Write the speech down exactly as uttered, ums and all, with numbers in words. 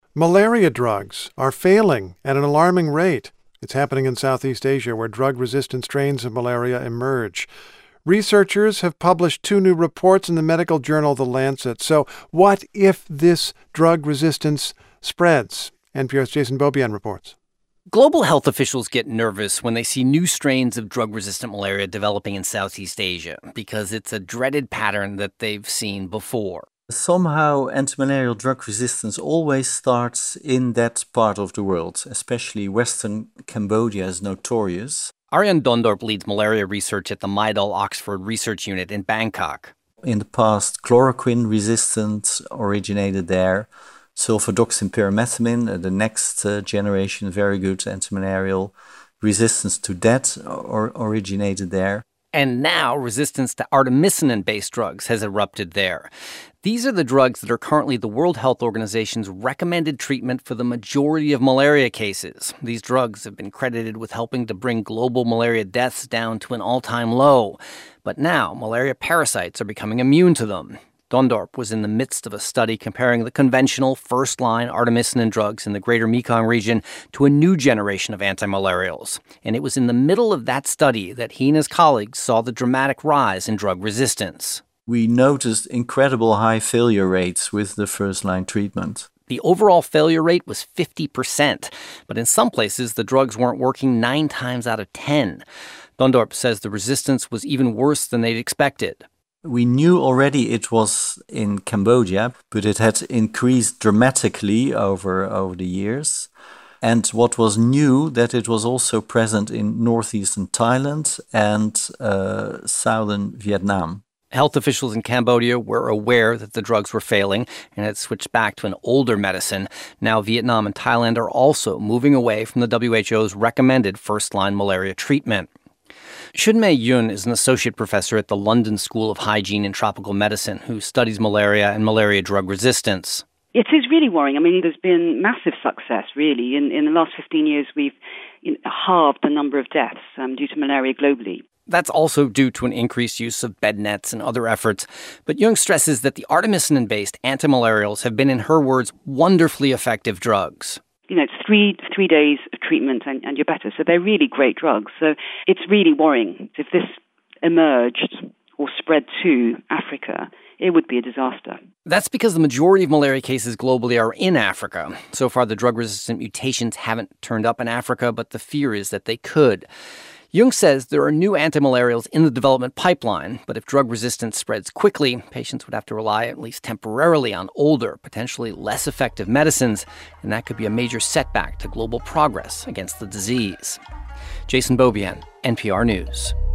Malaria drugs are failing at an alarming rate. It's happening in Southeast Asia, where drug-resistant strains of malaria emerge. Researchers have published two new reports in the medical journal The Lancet. So what if this drug resistance spreads? N P R's Jason Beaubien reports. Global health officials get nervous when they see new strains of drug-resistant malaria developing in Southeast Asia because it's a dreaded pattern that they've seen before. Somehow, antimalarial drug resistance always starts in that part of the world, especially Western Cambodia is notorious. Arjan Dondorp leads malaria research at the Midal Oxford Research Unit in Bangkok. In the past, chloroquine resistance originated there. Sulfadoxine pyrimethamine, the next uh, generation, very good antimalarial resistance to that or originated there. And now resistance to artemisinin-based drugs has erupted there. These are the drugs that are currently the World Health Organization's recommended treatment for the majority of malaria cases. These drugs have been credited with helping to bring global malaria deaths down to an all-time low. But now malaria parasites are becoming immune to them. Dondorp was in the midst of a study comparing the conventional first-line artemisinin drugs in the greater Mekong region to a new generation of antimalarials. And it was in the middle of that study that he and his colleagues saw the dramatic rise in drug resistance. We noticed incredible high failure rates with the first-line treatment. The overall failure rate was fifty percent, but in some places the drugs weren't working nine times out of ten. Dondorp says the resistance was even worse than they'd expected. We knew already it was in Cambodia, but it had increased dramatically over, over the years. And what was new, that it was also present in northeastern Thailand and uh, southern Vietnam. Health officials in Cambodia were aware that the drugs were failing and had switched back to an older medicine. Now Vietnam and Thailand are also moving away from the W H O's recommended first-line malaria treatment. Shunmei Yun is an associate professor at the London School of Hygiene and Tropical Medicine who studies malaria and malaria drug resistance. It is really worrying. I mean, there's been massive success, really. In, in the last fifteen years, we've you know, halved the number of deaths um, due to malaria globally. That's also due to an increased use of bed nets and other efforts. But Jung stresses that the artemisinin-based antimalarials have been, in her words, wonderfully effective drugs. You know, it's three three days of treatment and, and you're better. So they're really great drugs. So it's really worrying. If this emerged or spread to Africa, it would be a disaster. That's because the majority of malaria cases globally are in Africa. So far, the drug-resistant mutations haven't turned up in Africa, but the fear is that they could. Jung says there are new antimalarials in the development pipeline, but if drug resistance spreads quickly, patients would have to rely at least temporarily on older, potentially less effective medicines, and that could be a major setback to global progress against the disease. Jason Beaubien, N P R News.